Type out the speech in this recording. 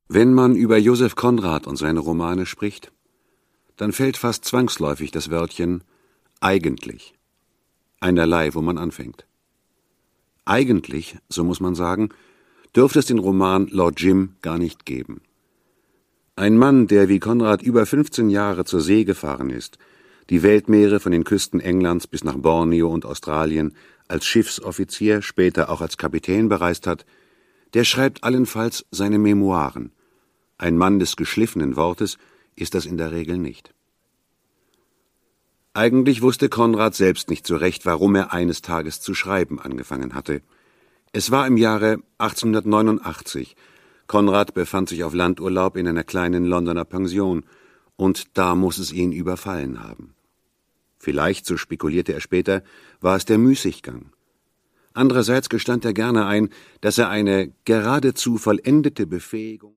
Wenn man über Joseph Conrad und seine Romane spricht, dann fällt fast zwangsläufig das Wörtchen eigentlich. Einerlei, wo man anfängt. Eigentlich, so muss man sagen, dürfte es den Roman Lord Jim gar nicht geben. Ein Mann, der wie Conrad über 15 Jahre zur See gefahren ist, die Weltmeere von den Küsten Englands bis nach Borneo und Australien als Schiffsoffizier, später auch als Kapitän bereist hat, der schreibt allenfalls seine Memoiren. Ein Mann des geschliffenen Wortes ist das in der Regel nicht. Eigentlich wusste Conrad selbst nicht so recht, warum er eines Tages zu schreiben angefangen hatte. Es war im Jahre 1889. Conrad befand sich auf Landurlaub in einer kleinen Londoner Pension, und da muss es ihn überfallen haben. Vielleicht, so spekulierte er später, war es der Müßiggang. Andererseits gestand er gerne ein, dass er eine geradezu vollendete Befähigung